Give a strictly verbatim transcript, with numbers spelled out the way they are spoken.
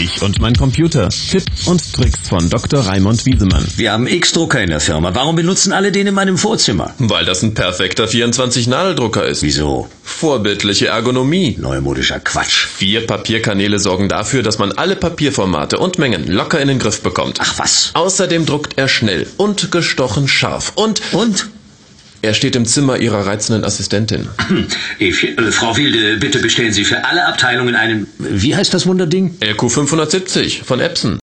Ich und mein Computer. Tipps und Tricks von Doktor Raimund Wiesemann. Wir haben X-Drucker in der Firma. Warum benutzen alle den in meinem Vorzimmer? Weil das ein perfekter vierundzwanzig-Nadel-Drucker ist. Wieso? Vorbildliche Ergonomie. Neumodischer Quatsch. Vier Papierkanäle sorgen dafür, dass man alle Papierformate und Mengen locker in den Griff bekommt. Ach was. Außerdem druckt er schnell und gestochen scharf. Und... Und? Er steht im Zimmer Ihrer reizenden Assistentin. Evchen, äh, Frau Wilde, bitte bestellen Sie für alle Abteilungen einen... Wie heißt das Wunderding? L Q fünfhundertsiebzig von Epson.